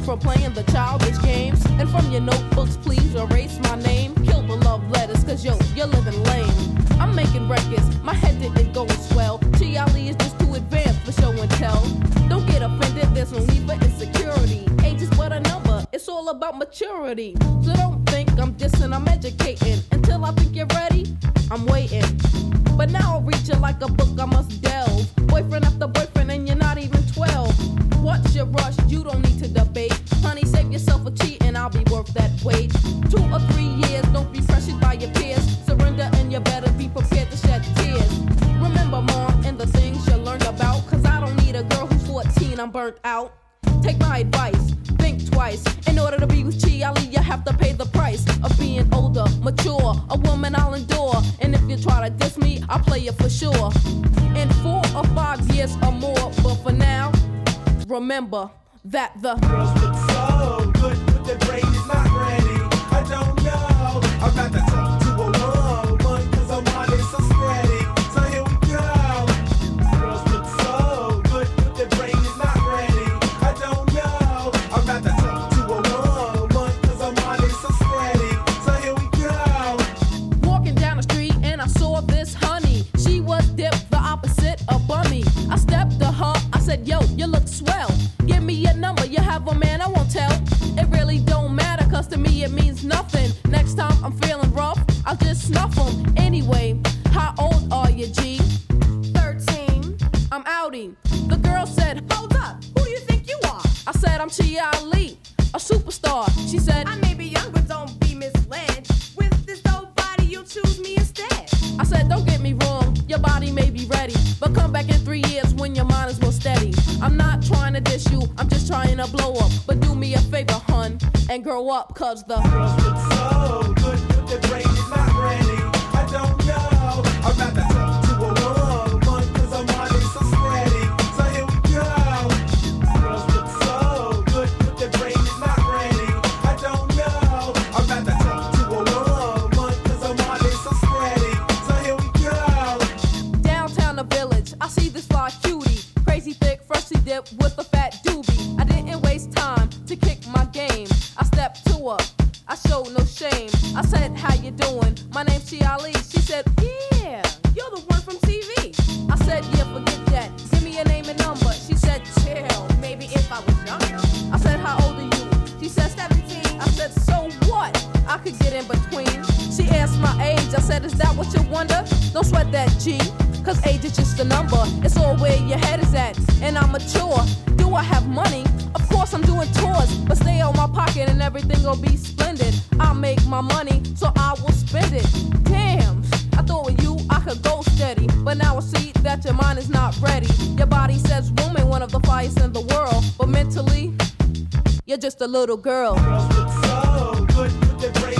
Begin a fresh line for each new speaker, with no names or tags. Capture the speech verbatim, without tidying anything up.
from playing the childish games. And from your notebooks, please erase my name. Kill the love letters, cause yo, you're living lame. I'm making records, my head didn't go as well. Chiali is just too advanced for show and tell. Don't get offended, there's no need for insecurity. Age is but a number, it's all about maturity. So don't think I'm dissing, I'm educating. Until I think you're ready, I'm waiting. But now I'll read you like a book I must delve. Boyfriend after boyfriend and you're not even twelve. What's your rush? You don't need to debate. Honey, save yourself a cheat and I'll be worth that wait. Two or three years, don't be pressured by your peers. Surrender and you better be prepared to shed tears. Remember mom and the things you learned about. Cause I don't need a girl who's fourteen, I'm burnt out. Take my advice, think twice. In order to be with Chiali, you have to pay the price of being older, mature. A woman I'll endure. And if you try to diss me, I'll play you for sure. In four or five years or more. But for now, remember that the
girls look so good, but their brain is not ready. I don't know. I'm about to talk to a woman, cause I'm on it so steady. So here we go. Girls look so good, but their brain is not ready. I don't know. I'm about to talk to a woman, cause I'm on it so steady. So here we go.
Walking down the street and I saw this honey. She was dipped the opposite of bummy. I stepped to her, I said, yo, you look swell. Give me your number, you have a man, I won't tell. It really don't matter, cause to me it means nothing. Next time I'm feeling rough, I'll just snuff them. Anyway, how old are you, G? thirteen. I'm outie. The girl said, hold up, who do you think you are? I said, I'm Chiali, a superstar. She said,
I may be young, but don't be misled. With this dope body, you'll choose me instead.
I said, don't get me wrong, your body may be ready, but come back in three years when your mind is more steady. I'm not trying to diss you, I'm just trying to blow up. But do me a favor, hun, and grow up, cause the
girls look so good, but their brain is not ready. I don't know. I'm about to talk to a woman, cause I'm on it so steady. So here we go. Girls look so good, but their brain is not ready. I don't know. I'm about to talk to a woman, cause I'm on it so steady. So here we go.
Downtown the village, I see this fly cutie. Crazy thick, freshly dipped with a fat doobie. I didn't waste time to kick my game. I stepped to her, I showed no shame. I said, how you doing? My name's Chiali. She said, yeah, you're the one from T V. I said, yeah, forget that. Give me your name and number. She said, chill, maybe if I was younger. I said, how old are you? She said, seventeen. I said, so what? I could get in between. She asked my age. I said, is that what you wonder? Don't sweat that, G. Cause age is just a number. It's all where your head is at. And I'm mature. Do I have money? Of course I'm doing tours. But stay on my pocket and everything will be splendid. I'll make my money, so I will spend it. Damn, I thought with you I could go steady. But now I see that your mind is not ready. Your body says woman, one of the finest in the world. But mentally, you're just a little girl.
Girls look so good, but their brain